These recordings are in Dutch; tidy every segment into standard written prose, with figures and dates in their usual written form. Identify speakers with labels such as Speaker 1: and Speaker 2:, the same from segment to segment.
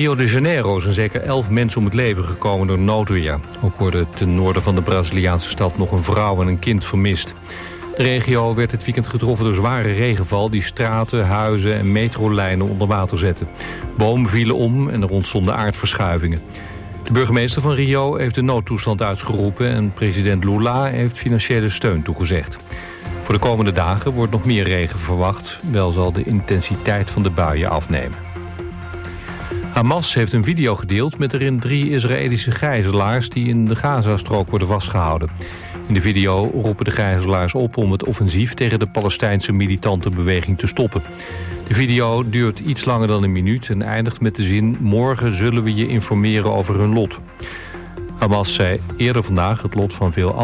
Speaker 1: Rio de Janeiro zijn zeker 11 mensen om het leven gekomen door noodweer. Ook worden ten noorden van de Braziliaanse stad nog een vrouw en een kind vermist. De regio werd dit weekend getroffen door zware regenval die straten, huizen en metrolijnen onder water zetten. Bomen vielen om en er ontstonden aardverschuivingen. De burgemeester van Rio heeft de noodtoestand uitgeroepen en president Lula heeft financiële steun toegezegd. Voor de komende dagen wordt nog meer regen verwacht, wel zal de intensiteit van de buien afnemen. Hamas heeft een video gedeeld met erin 3 Israëlische gijzelaars die in de Gazastrook worden vastgehouden. In de video roepen de gijzelaars op om het offensief tegen de Palestijnse militante beweging te stoppen. De video duurt iets langer dan een minuut en eindigt met de zin: morgen zullen we je informeren over hun lot. Hamas zei eerder vandaag dat het lot van veel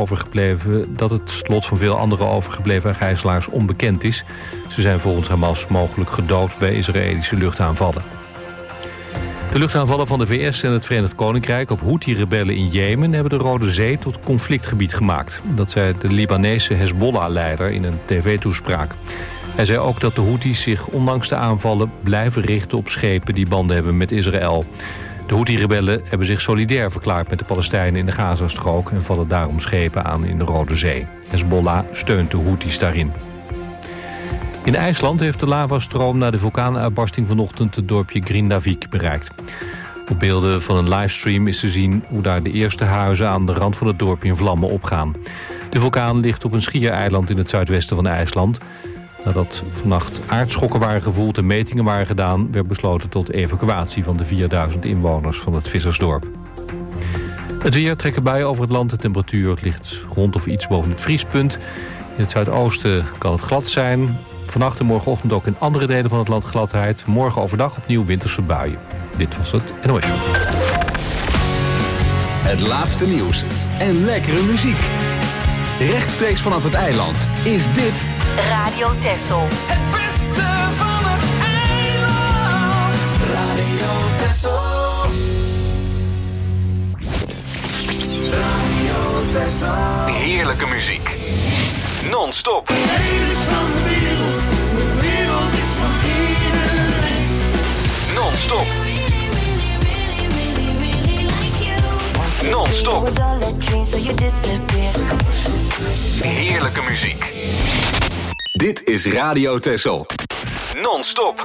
Speaker 1: andere overgebleven gijzelaars onbekend is. Ze zijn volgens Hamas mogelijk gedood bij Israëlische luchtaanvallen. De luchtaanvallen van de VS en het Verenigd Koninkrijk op Houthi-rebellen in Jemen hebben de Rode Zee tot conflictgebied gemaakt. Dat zei de Libanese Hezbollah-leider in een tv-toespraak. Hij zei ook dat de Houthis zich ondanks de aanvallen blijven richten op schepen die banden hebben met Israël. De Houthi-rebellen hebben zich solidair verklaard met de Palestijnen in de Gazastrook en vallen daarom schepen aan in de Rode Zee. Hezbollah steunt de Houthis daarin. In IJsland heeft de lavastroom na de vulkaanuitbarsting vanochtend het dorpje Grindavik bereikt. Op beelden van een livestream is te zien hoe daar de eerste huizen aan de rand van het dorp in vlammen opgaan. De vulkaan ligt op een schiereiland in het zuidwesten van IJsland. Nadat vannacht aardschokken waren gevoeld en metingen waren gedaan, werd besloten tot evacuatie van de 4000 inwoners van het vissersdorp. Het weer trekken buien over het land. De temperatuur ligt rond of iets boven het vriespunt. In het zuidoosten kan het glad zijn. Vannacht en morgenochtend ook in andere delen van het land gladheid. Morgen overdag opnieuw winterse buien. Dit was het NOS Show.
Speaker 2: Het laatste nieuws en lekkere muziek. Rechtstreeks vanaf het eiland is dit
Speaker 3: Radio Texel.
Speaker 4: Het beste van het eiland. Radio Texel. Radio Texel.
Speaker 2: heerlijke muziek. Non-stop.
Speaker 4: De wereld is van iedereen.
Speaker 2: Non-stop. Non-stop. Heerlijke muziek. Dit is Radio Texel. Non-stop.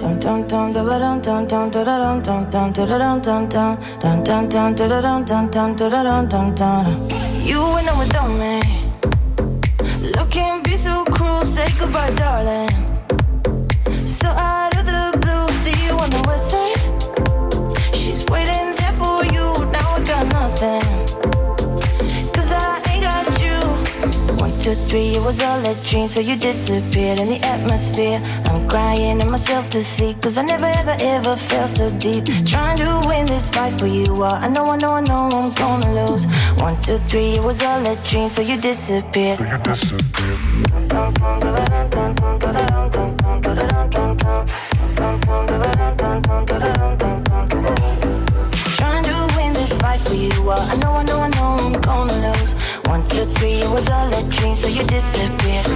Speaker 5: You went on without me. Looking be so cruel, say goodbye, darling. So out of the blue, see you on the west side. She's waiting there for you, now I got nothing. 'Cause I ain't got you. 1, 2, 3, it was all a dream, so you disappeared in the atmosphere. I'm crying in myself to sleep, 'cause I never ever ever felt so deep. Trying to win this fight for you, I know I'm gonna lose. 1, 2, 3, it was all a dream, so you disappeared. Trying to win this fight for you, I know I'm gonna lose. 1, 2, 3, it was all a dream, so you disappeared.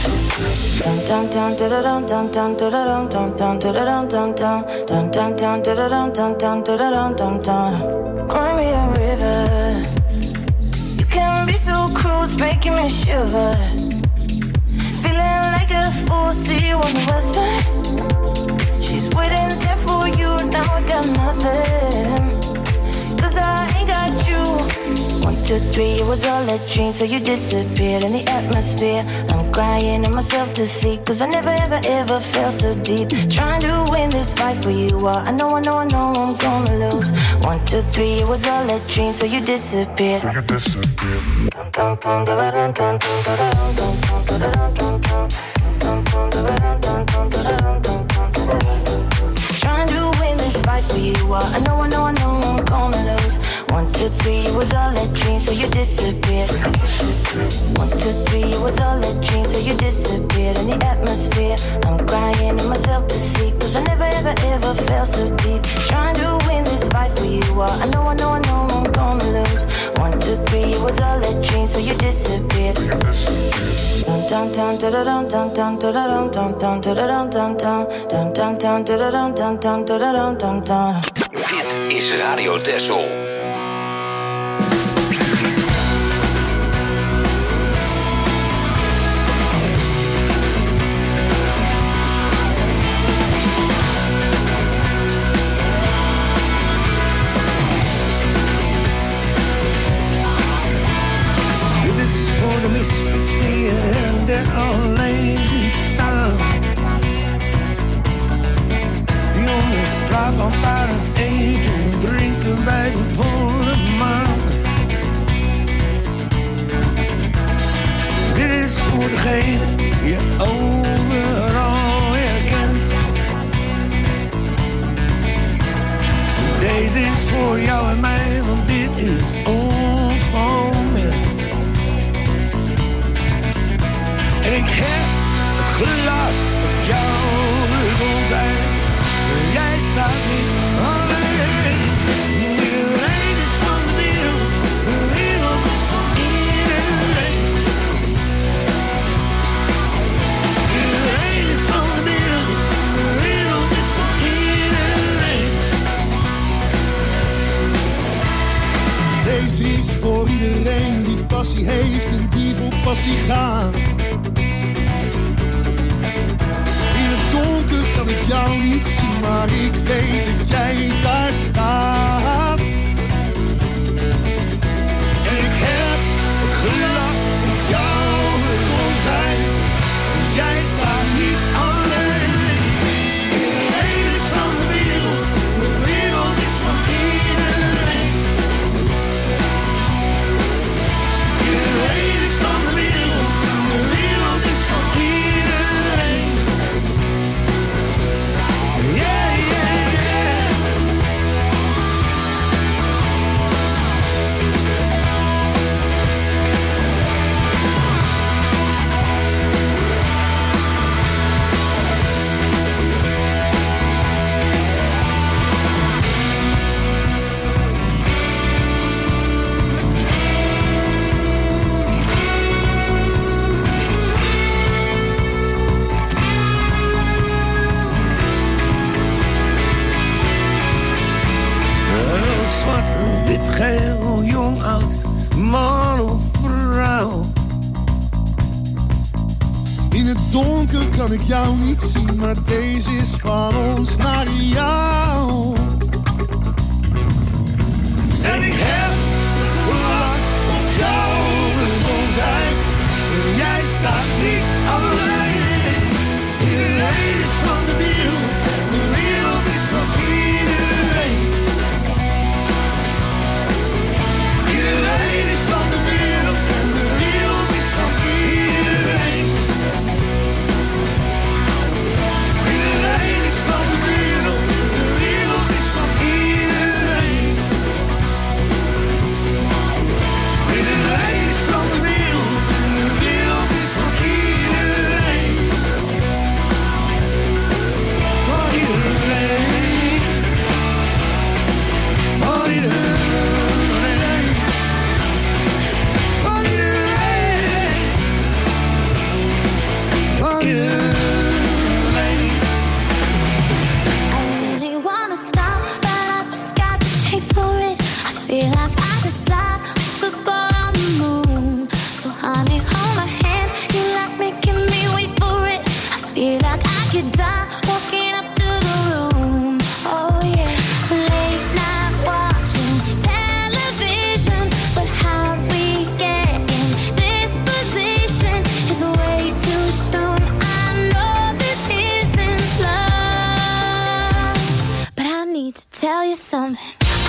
Speaker 5: Cry me a river. You can be so cruel, it's making me shiver. Feeling like a fool, see you on the west side. She's waiting there for you, now I got nothing. 'Cause I ain't got you. 1, 2, 3, it was all a dream, so you disappeared in the atmosphere. I'm crying in myself to sleep, 'cause I never ever ever felt so deep. Trying to win this fight for you, I know I'm gonna lose. 1, 2, 3, it was all a dream, so you disappeared. Trying to win this fight for you, I know I'm gonna lose. 1, 2, 3, it was all a dream, so you disappeared. 1, 2, 3, it was all a dream, so you disappeared in the atmosphere. I'm crying in myself to sleep, 'cause I never ever ever felt so deep. Trying to win this fight for you, I know I'm gonna lose. 1, 2, 3, it was all a dream, so you disappeared.
Speaker 3: Radio Texel.
Speaker 6: De misfits die her en der alleen ziet staan. Die onder straatlantaarns eten en drinken bij de volle maan. Dit is voor degene die je overal herkent. Deze is voor jou en mij, want dit is ons moment. En ik heb het glas op jouw gezondheid. Jij staat niet alleen. Iedereen is van de wereld is van iedereen. Iedereen is van de wereld is van iedereen. Deze is voor iedereen die passie heeft en die voor passie gaat. Donker kan ik jou niet zien, maar ik weet dat jij daar staat. En ik heb het glas op jouw gezondheid. Jij staat niet alleen. Iedereen is van de wereld is van iedereen. Iedereen is van de wereld is van iedereen. Zwart, wit, geel, jong, oud, man of vrouw. In het donker kan ik jou niet zien, maar deze is van ons naar jou. En ik heb glas op jouw gezondheid. Jij staat niet alleen. Iedereen is van de wereld is van iedereen. Iedereen is van de wereld en de wereld is van iedereen. Iedereen is van de wereld is van iedereen. Iedereen is van de wereld is van iedereen. Van iedereen. Van iedereen.
Speaker 5: Tell you something.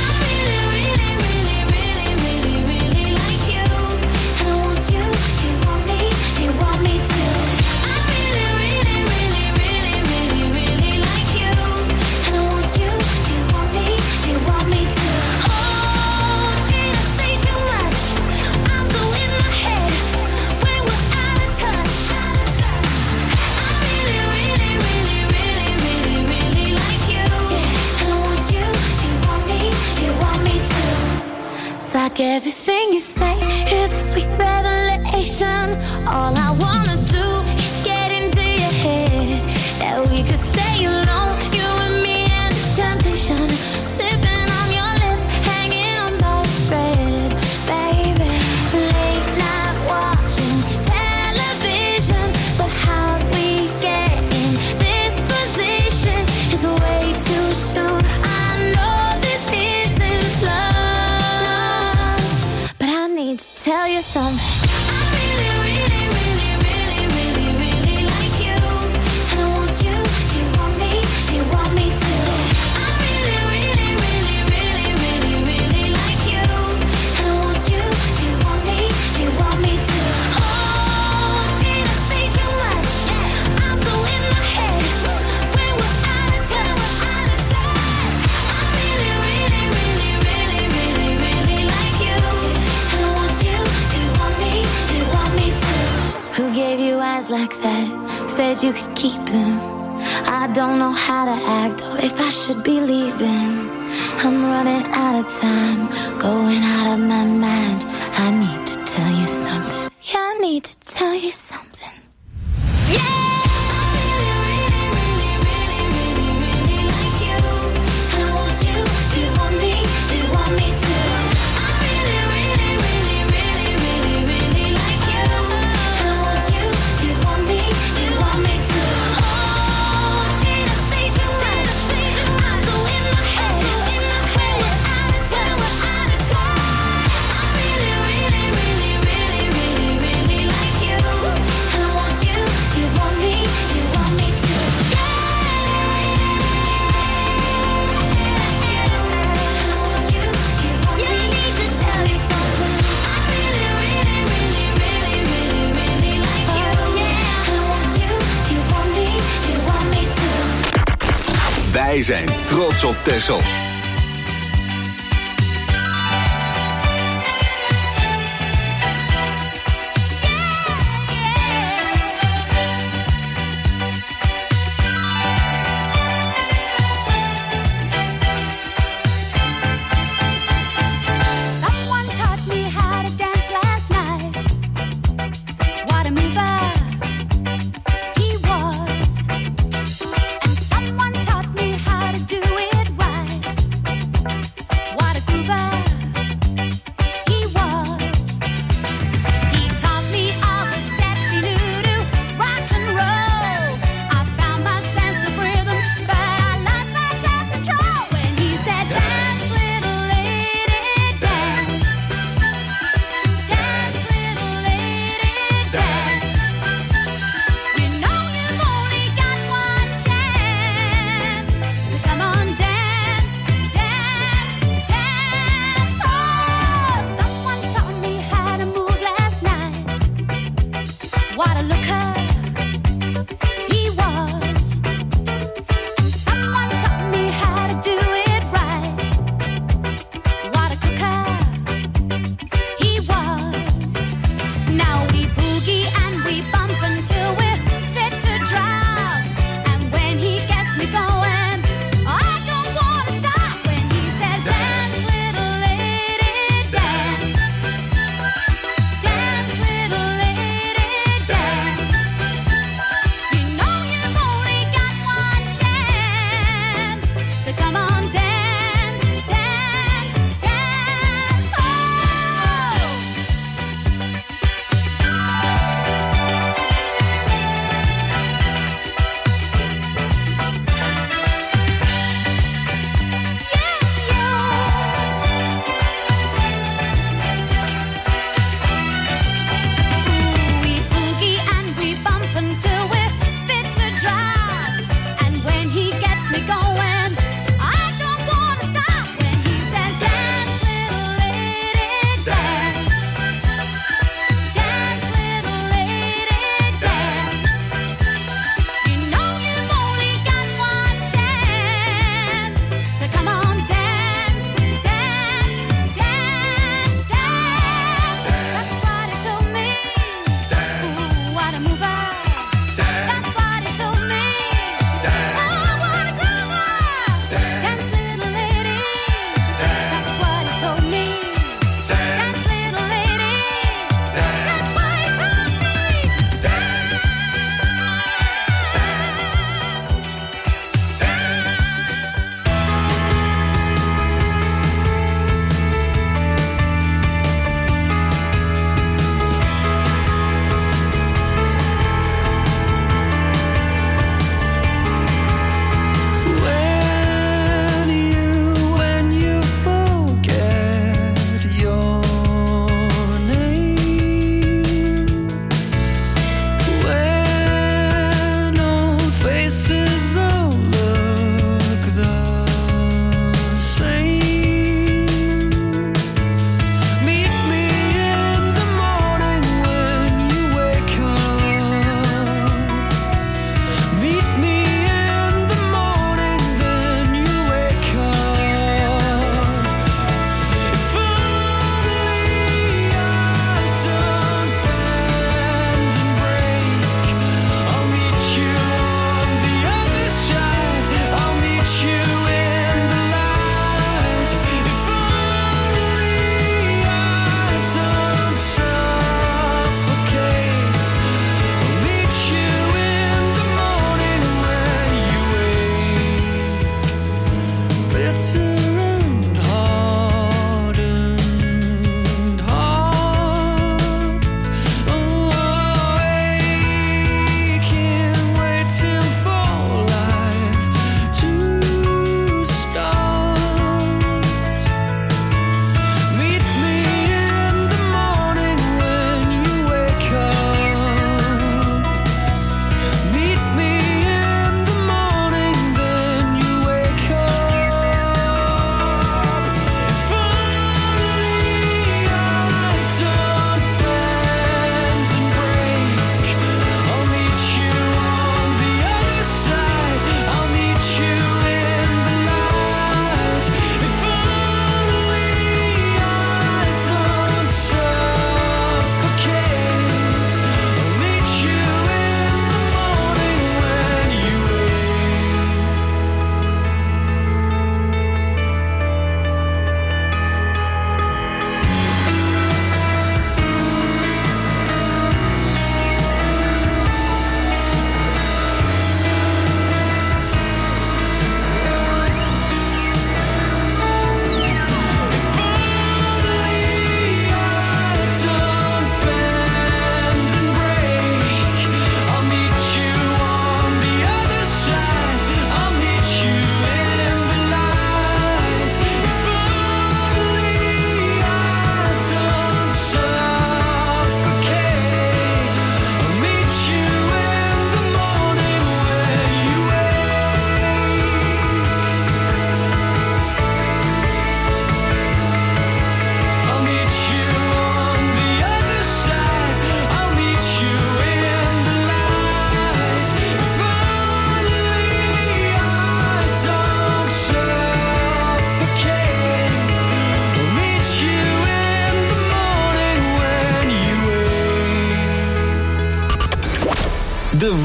Speaker 5: Like everything you say is a sweet revelation. All I wanna do is get into your head. That we could stay alone, you and me and this temptation. Sipping on your said you could keep them. I don't know how to act or if I should be leaving. I'm running out of time, going out of my mind. I need to tell you something. Yeah, I need to tell you something. Yeah!
Speaker 2: Wij zijn trots op Texel.
Speaker 3: Someone taught me how to do it right.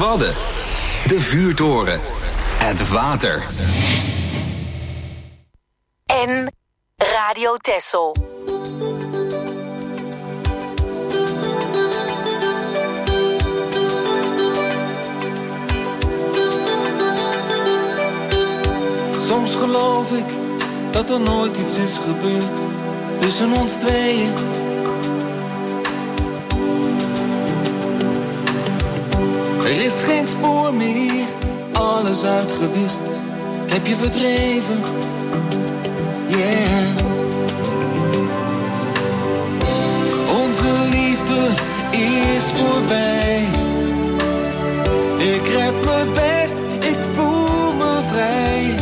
Speaker 2: Wadden. De vuurtoren. Het water.
Speaker 3: En Radio Texel.
Speaker 7: Soms geloof ik dat er nooit iets is gebeurd tussen ons tweeën. Er is geen spoor meer, alles uitgewist. Ik heb je verdreven, yeah. Onze liefde is voorbij. Ik red me best, ik voel me vrij.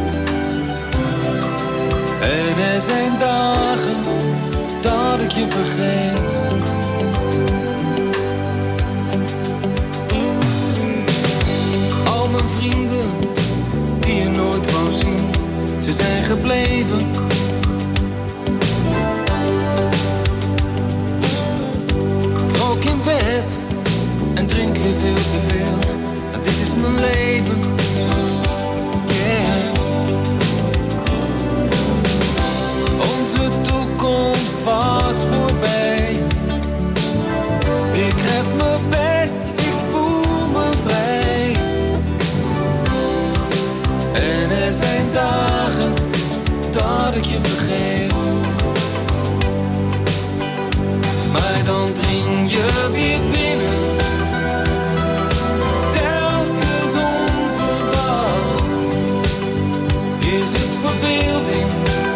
Speaker 7: En er zijn dagen dat ik je vergeet. Al mijn vrienden die je nooit wou zien, ze zijn gebleven. Ik rook in bed en drink weer veel te veel. En dit is mijn leven, yeah. Onze toekomst was voorbij. Ik red me best, ik voel me vrij. En er zijn dagen dat ik je vergeet. Maar dan dring je weer binnen. Telkens onverwacht. Is het verbeelding?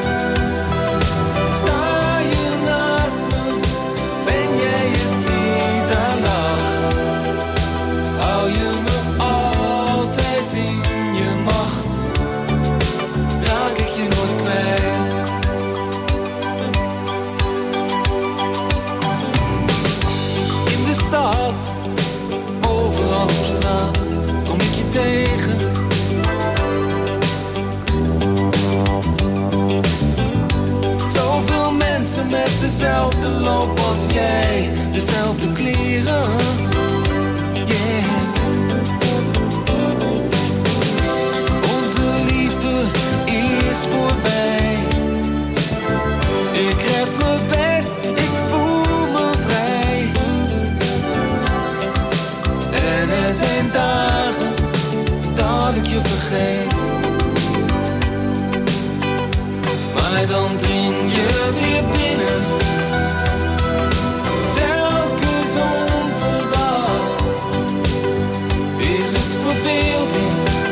Speaker 7: Sta je naast me? Ben jij het die daar lacht? Hou je me altijd in je macht? Raak ik je nooit kwijt? In de stad, overal op straat, kom ik je tegen. Zoveel mensen met dezelfde loop als jij, dezelfde kleren, yeah. Onze liefde is voorbij. Ik red me best, ik voel me vrij. En er zijn dagen dat ik je vergeet. Maar dan dring je weer binnen. Telkens onverwacht. Is het verbeelding?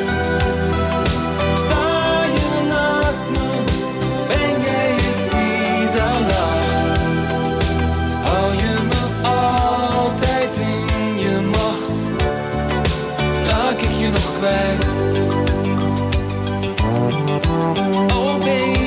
Speaker 7: Sta je naast me? Ben jij het die daar lacht? Hou je me altijd in je macht? Raak ik je nog kwijt? Oh baby.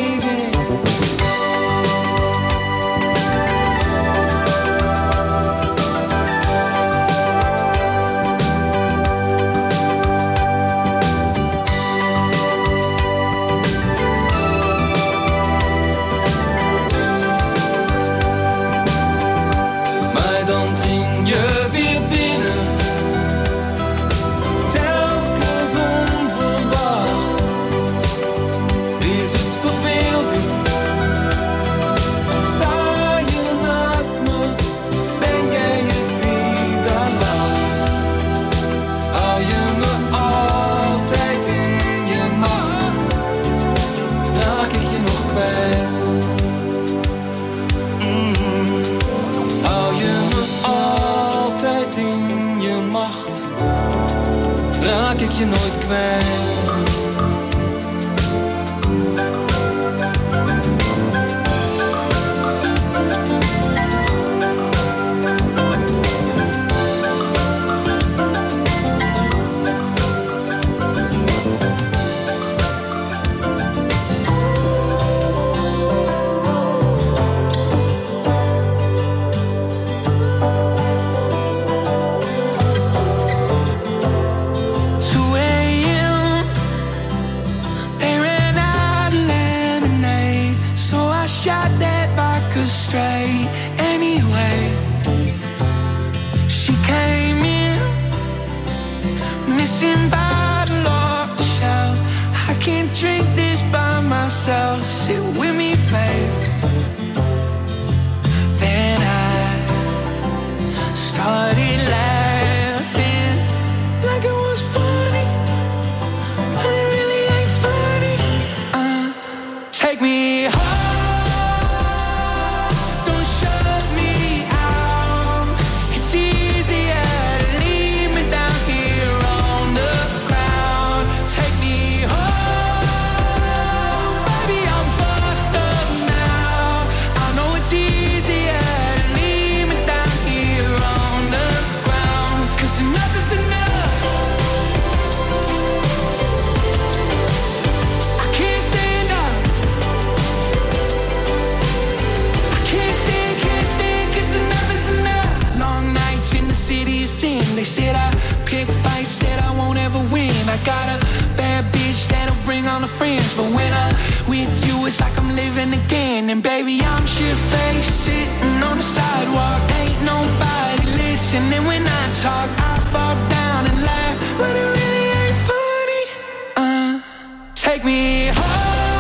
Speaker 7: Raak ik je nooit kwijt. with me, babe. Then I started laughing like it was funny, but it really ain't funny. Take me home. They said I pick fights, said I won't ever win. I got a bad bitch that'll bring all the friends, but when I'm with you, it's like I'm living again. And baby, I'm shit-faced, sitting on the sidewalk. Ain't nobody listening when I talk. I fall down and laugh, but it really ain't funny. Take me home.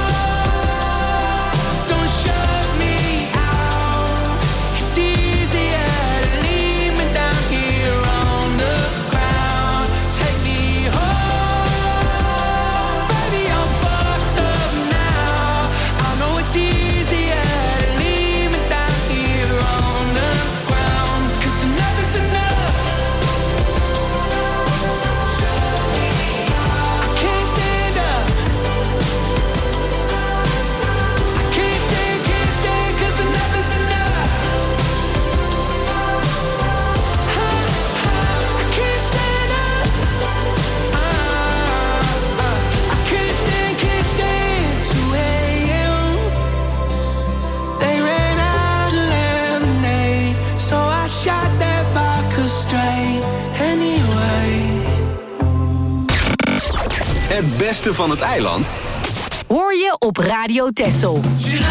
Speaker 2: Het beste van het eiland
Speaker 3: hoor je op Radio Texel.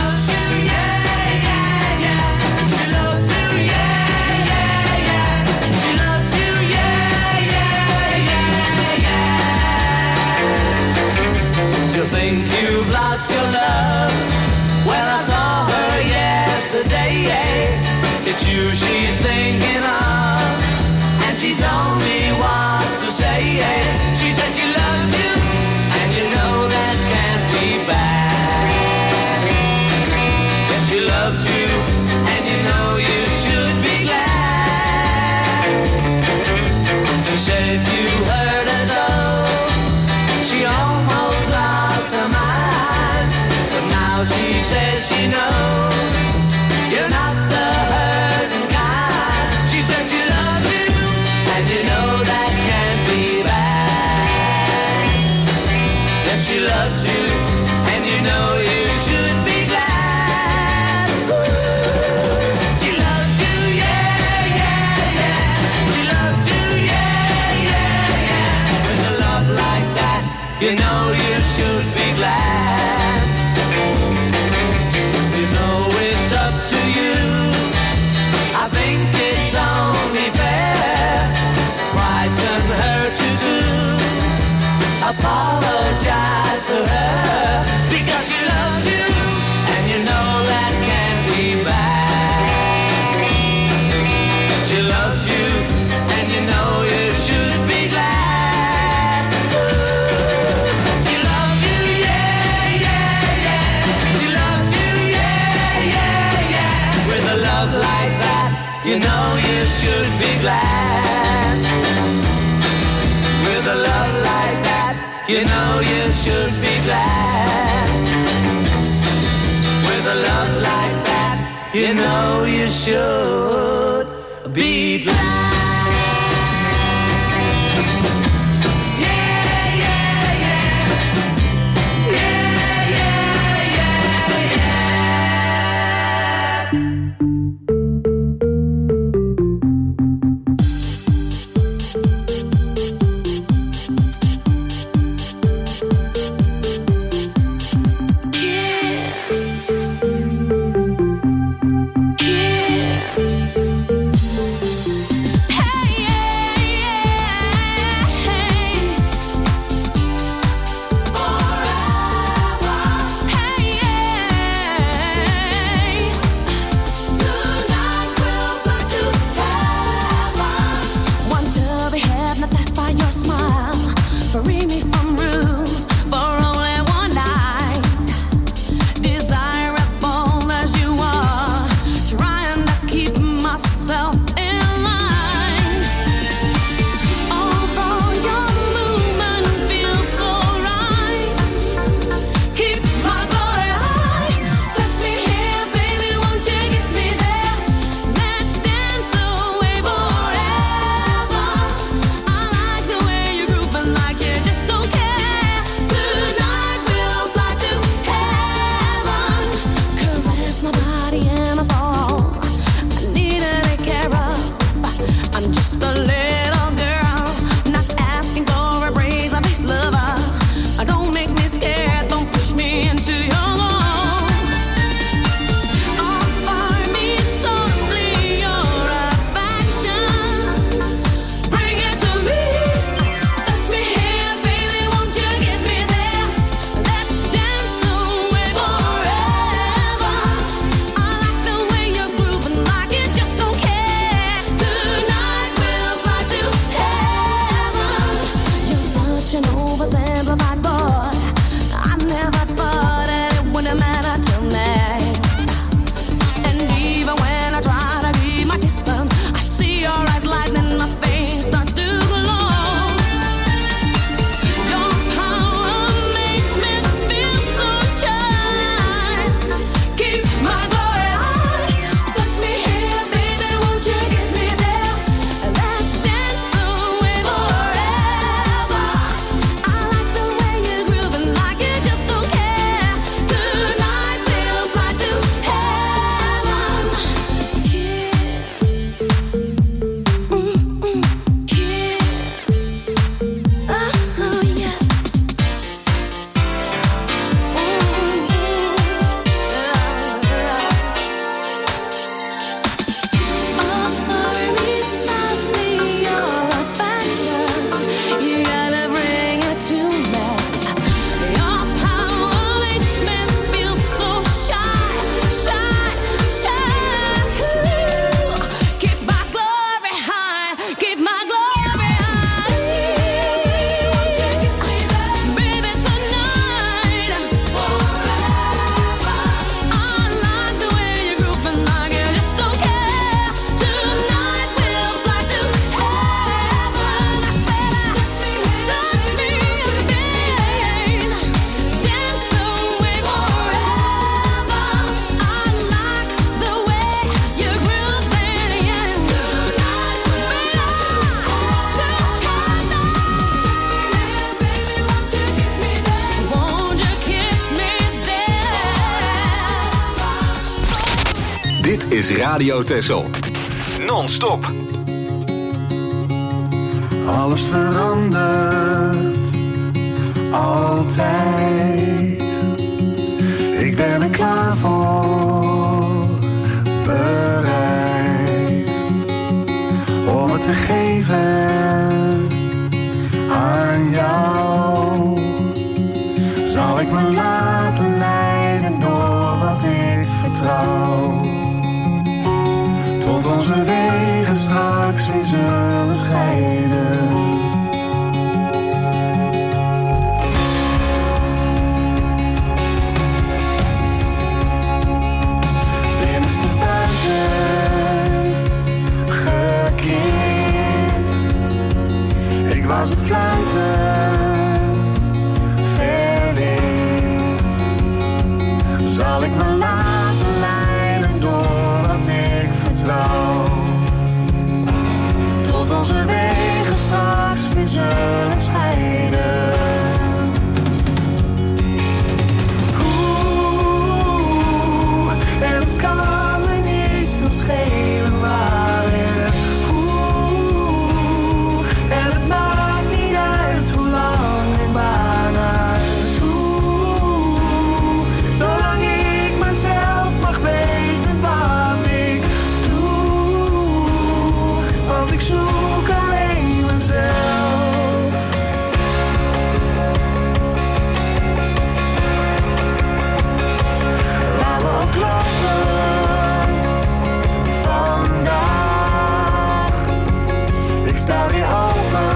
Speaker 4: You think you've lost your love? Well, I saw her yesterday. It's you she's thinking of, and she told me what to say. She said she loves you, and you know that can't be bad. Yes, she loves you, and you know you should be glad. She said you hurt her so, she almost lost her mind, but now she says she knows you're not the hurting kind. She said she loves you, and you know that can't be bad. Yes, she loves you, and you know you should be glad. She loves you, yeah, yeah, yeah. She loves you, yeah, yeah, yeah. With a love like that, you know you should be glad. You know it's up to you. I think it's only fair. Pride can hurt you too. Apologize to her, because she loves you, and you know that can't be bad. She loves you, and you know you should be glad. She loves you, yeah, yeah, yeah. She loves you, yeah, yeah, yeah. With a love like that, you know you should be glad. With a love like that, you know you should be glad. With a love like that, you know you should be glad.
Speaker 2: Dit is Radio Texel. Non-stop.
Speaker 6: Alles verandert, altijd. Ik ben er klaar voor, bereid om het te geven aan jou. Zal ik me laten leiden door wat ik vertrouw, tot onze wegen straks weer zullen scheiden. Binnenste buiten gekeerd, ik was het fluiten verleerd. Zal ik me laten leiden door wat ik vertrouw, tot onze wegen straks weer zullen scheiden. Oeh, en het kan me niet veel schelen waar en hoe. En het maakt niet uit hoe lang en waaruit. Hoe, zolang ik mezelf mag weten wat ik doe. Want ik zoek alleen mezelf. Waar we ook lopen vandaag, ik sta weer open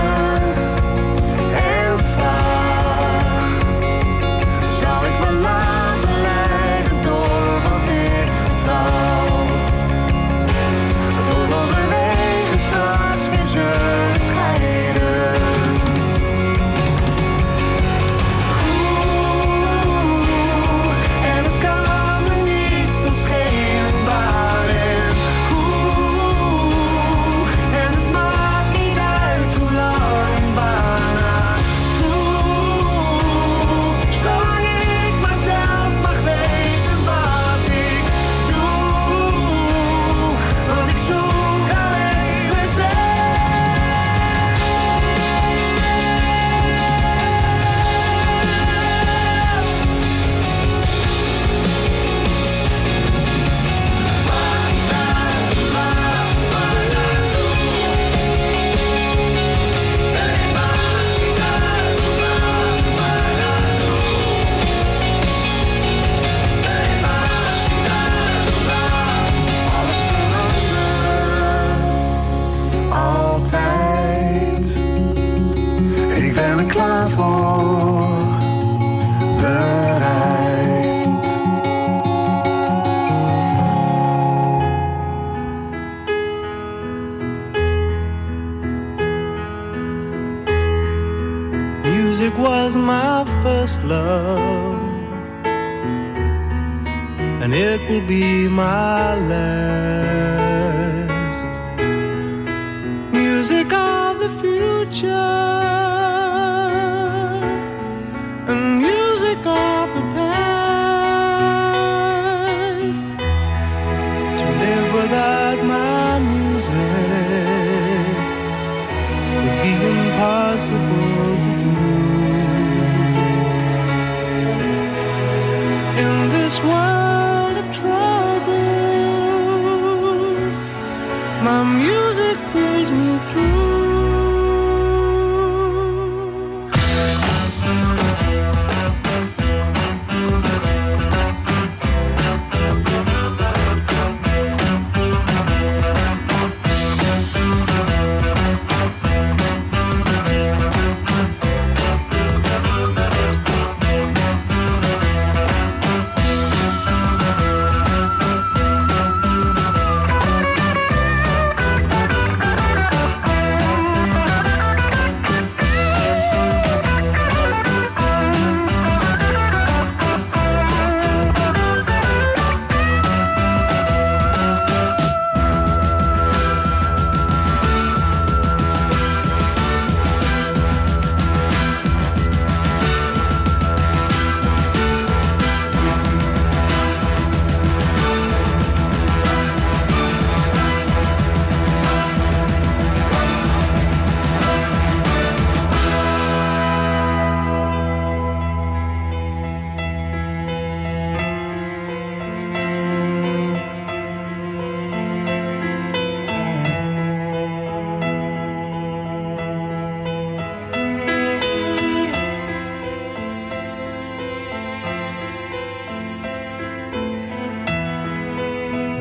Speaker 6: en vraag. Zal ik me laten leiden door wat ik vertrouw, tot onze wegen straks weer zullen scheiden. Oeh, en het kan me niet veel schelen waar en hoe. En het maakt niet uit hoe lang en waarnaartoe. Zolang ik mezelf mag weten wat ik doe. Want ik zoek alleen mezelf. Alles verandert, altijd. Ik ben er klaar voor, bereid.
Speaker 8: Music was my first love, and it will be my last. Music of the future, and music of the past. To live without my music would be impossible to do. In this world of troubles, my music pulls me through.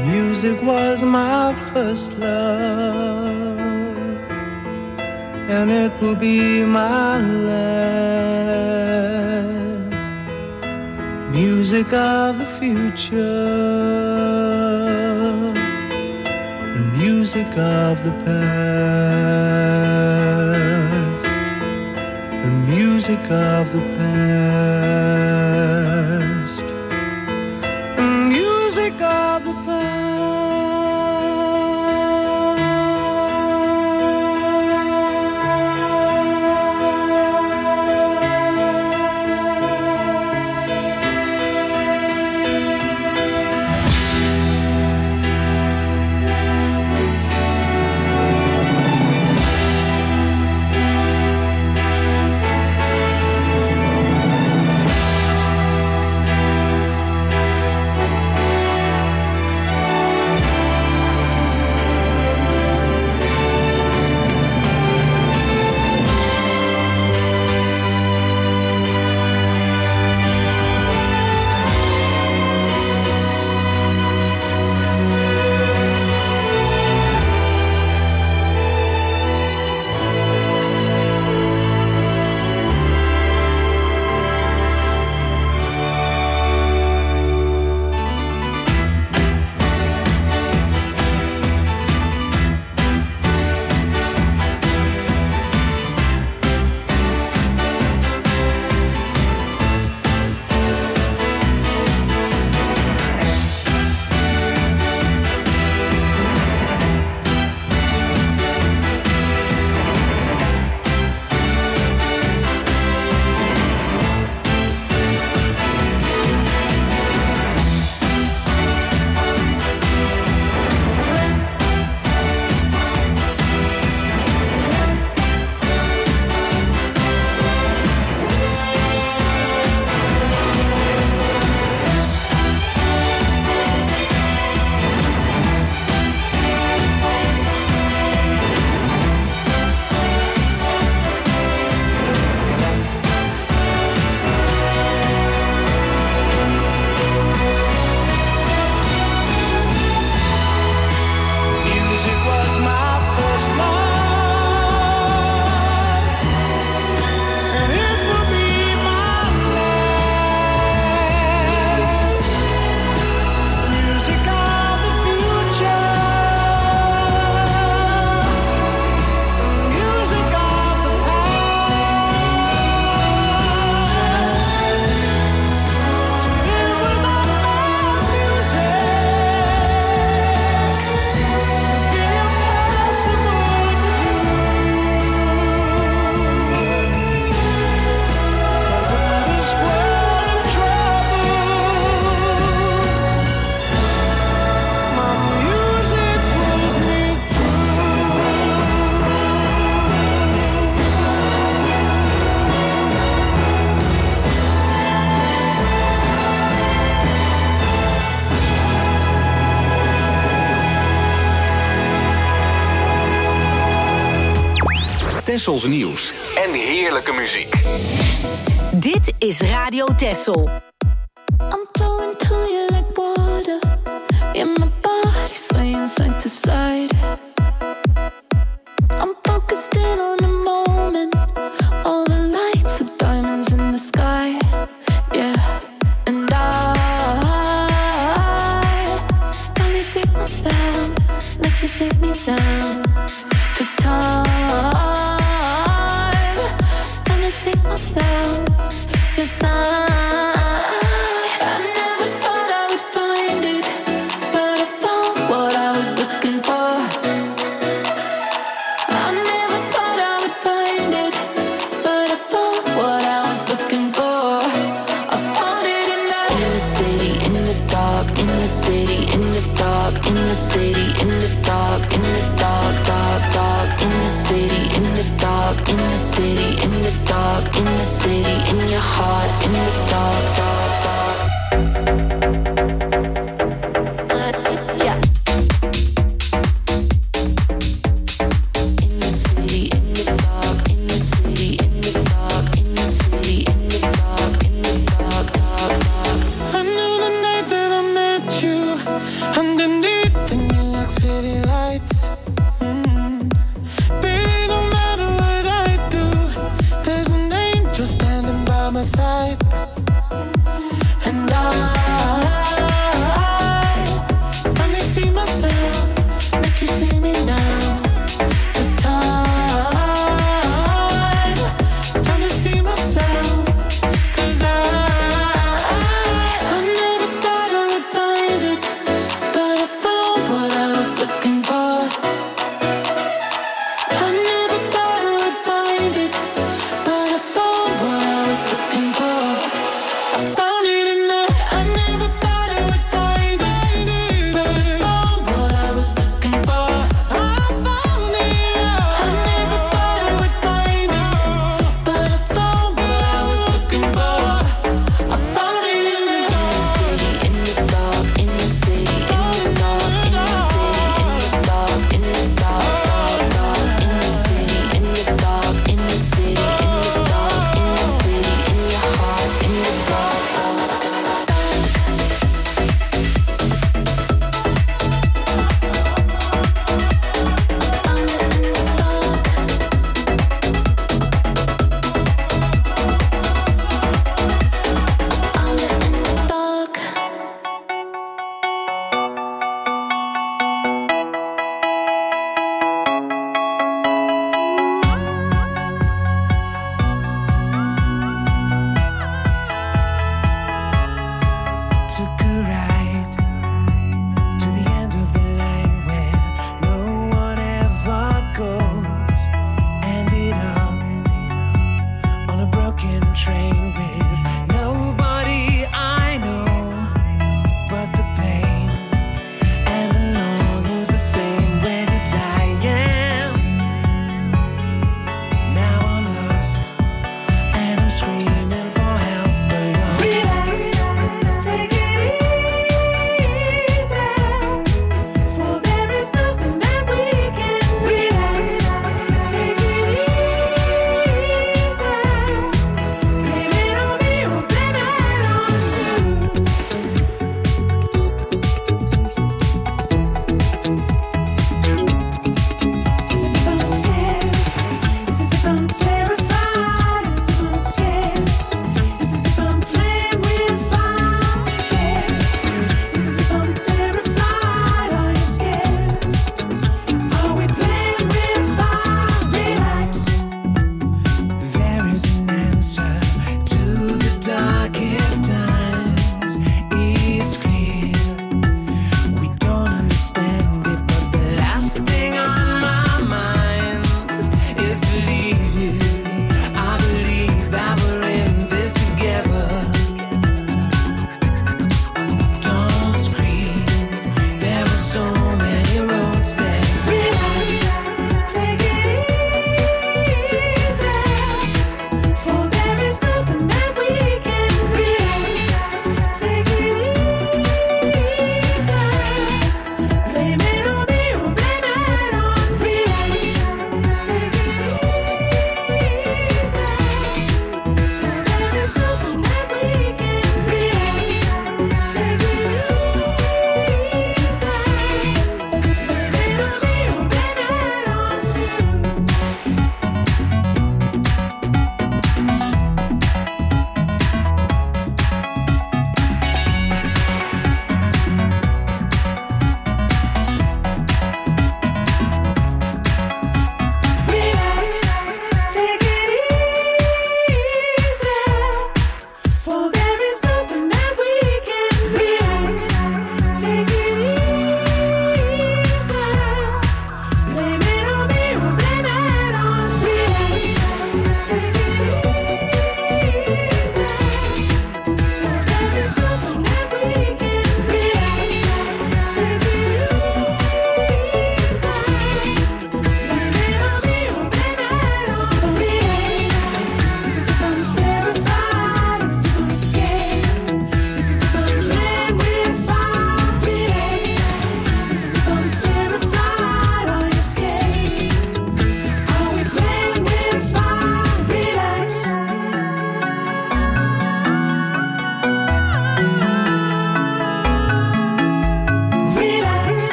Speaker 8: Music was my first love, and it will be my last. Music of the future, the music of the past, the music of the past, the music of the past.
Speaker 2: Tessels nieuws en heerlijke muziek.
Speaker 3: Dit is Radio Tessel.
Speaker 5: I'm flowing through you like water. In my body swaying side to side. I'm focused in on the moment. All the lights are diamonds in the sky. Yeah, and I finally see myself like you see me now. Took time to see myself. 'Cause I never thought I would find it, but I found what I was looking for. I never thought I would find it, but I found what I was looking for. I found it in the city, in the dark, in the city, in the dark, in the city, in the dark, in the dark, dark, dark, in the city, in the dark, in the city, in the dark, in the city, in your heart, in the dark, dark, dark. Yeah. In the city, in the dark, in the city, in the dark, in the city, in the dark, in the dark, dark, dark.
Speaker 8: I knew the night that I met you, underneath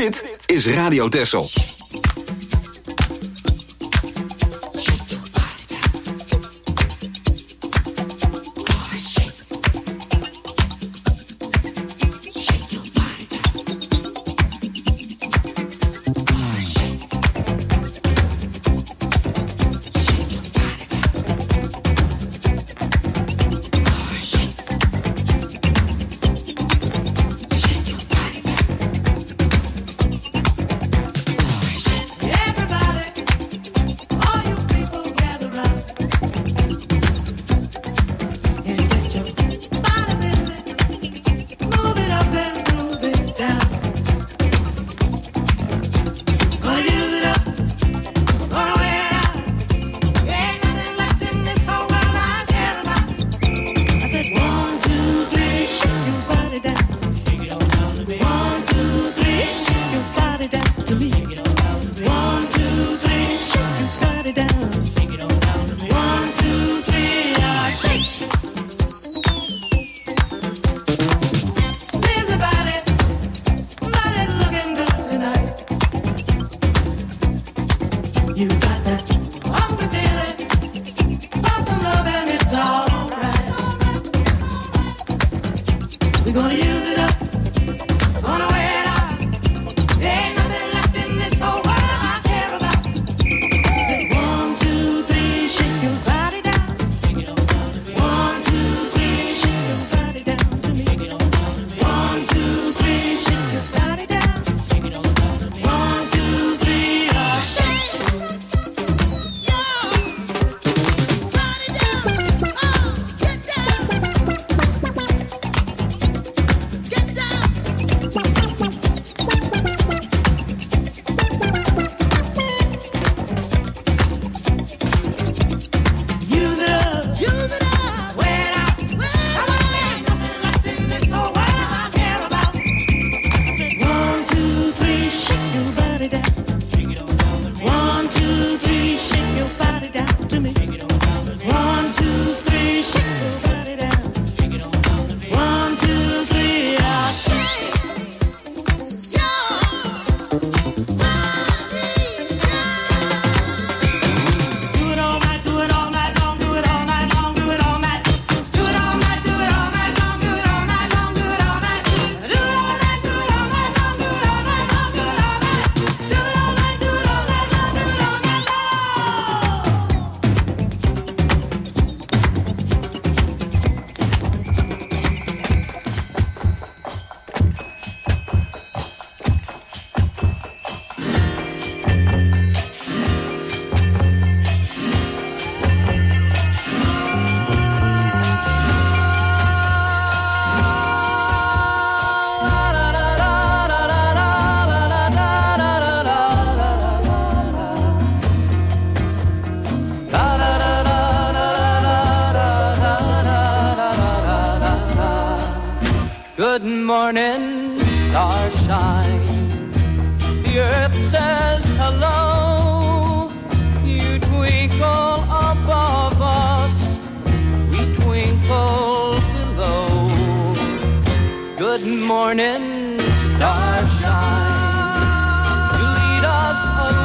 Speaker 2: Dit is Radio Texel.
Speaker 9: Good morning, starshine. The earth says hello. You twinkle above us, we twinkle below. Good morning, starshine. You lead us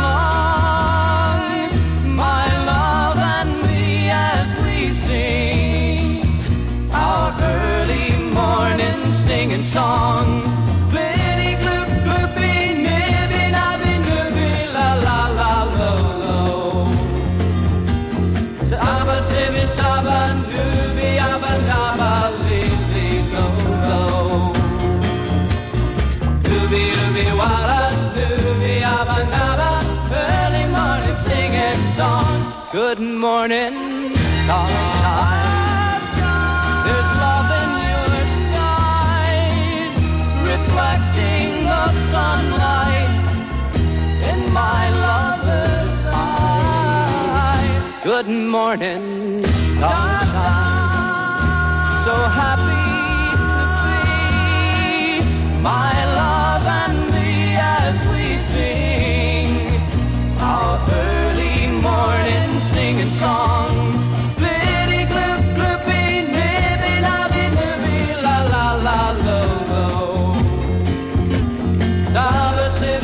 Speaker 9: along, my love and me, as we sing our early morning singing song. Blitty gloop gloopy, nibby nabby nibby, la la la lo lo. Saba sibby saba nubby abba nabba lily lo lo. Dooby dooby walla dooby abba nabba, early morning singing song. Good morning, starshine. There's love in your skies, reflecting the sunlight in my lover's eyes. Good morning, sunshine. So happy to be, my love and me, as we sing our early morning singing song. Blitty gloop gloopy, nibby nabby nibby, la la la lo lo. Saba sibby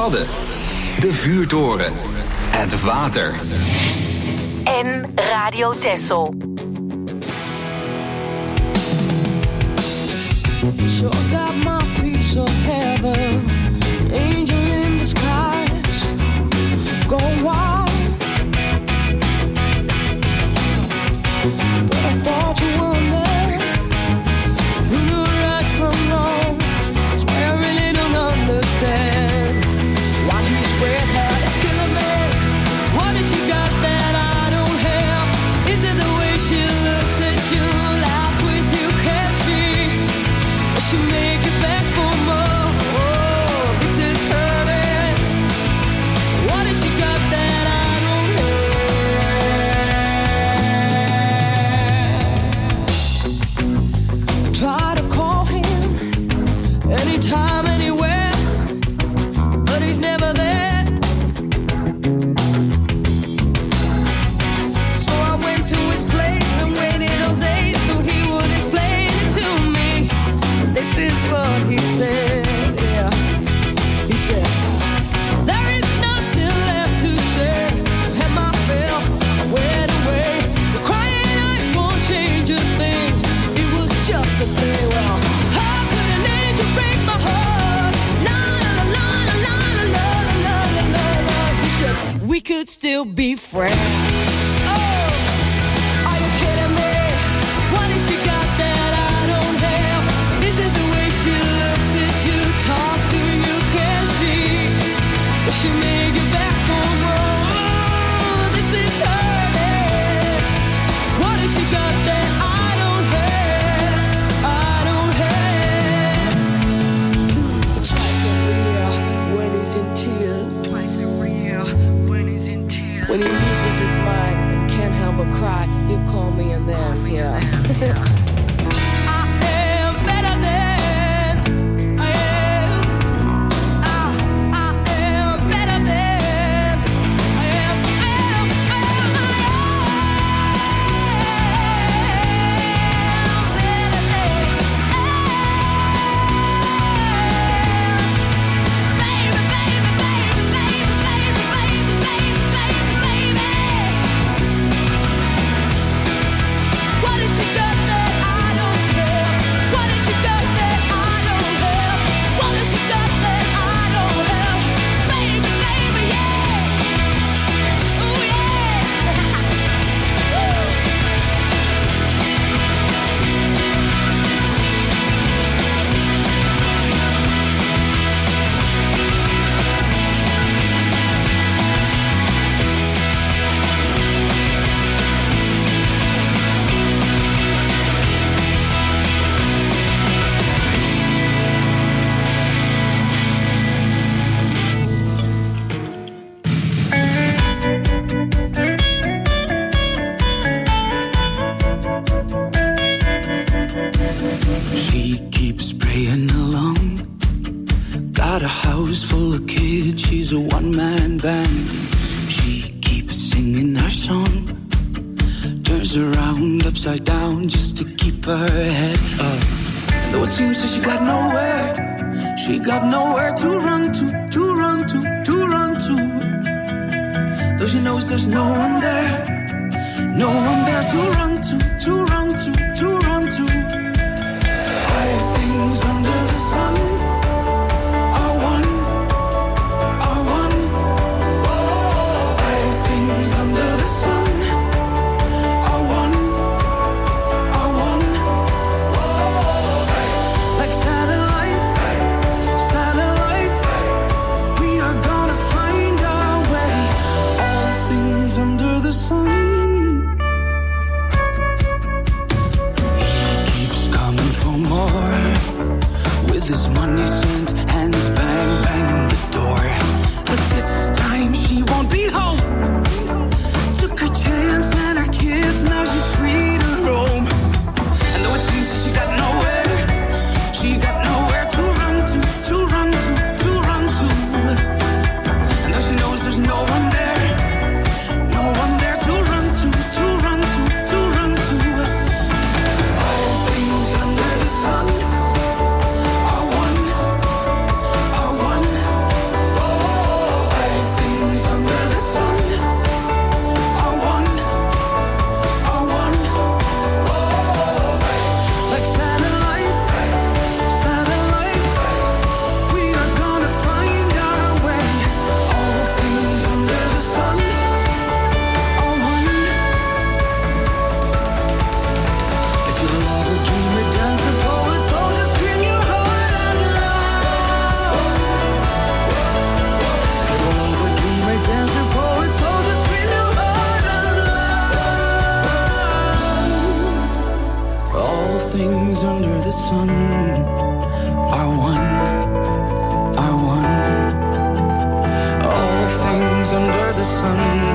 Speaker 2: Wadden. De vuurtoren. Het water.
Speaker 3: En Radio Texel.
Speaker 10: Sure got my piece of heaven, angel in the skies, go wild. But I thought you were a man who knew right from wrong. That's why I really don't understand why you spread her. It's killing me. What has she got that I don't have? Is it the way she looks at you, laughs with you, can she? She make it back for more. Oh, this is hurting. What has she got that I don't have? I try to call him anytime, anywhere, but he's never there. So I went to his place and waited all day so he would explain it to me. This is what he said, yeah. He said, there is nothing left to say. Have my fill, I went away. The crying eyes won't change a thing. It was just a play. Well, how could an angel break my heart? La la la la la la la la la la. He said, we could still be friends. Oh, are you kidding me? What has she got that I don't have? Is it the way she looks at you, talks to you, can she? Does she make it back home? Oh, this is hurting. What has she got that I don't have? I don't have. Twice every year when he's in tears. Twice every year when he's in tears. When he loses his mind and can't help but cry, he'll call me and then, yeah. What has she got that I don't have? What has she got that I don't have? What has she got that I don't have? Baby, baby, yeah. Oh,
Speaker 11: She keeps praying along. Got a house full of kids, she's a one-man band. She keeps singing our song. Turns around upside down just to keep her head up. And though it seems that she got nowhere to run to, to run to, to run to. Though she knows there's no one there to run to, to run to, to run to. All things under the sun are one, are one. All things under the sun are one, are one. Like satellites, satellites, we are gonna find our way. All things under the sun. sun are one, are one. All things under the sun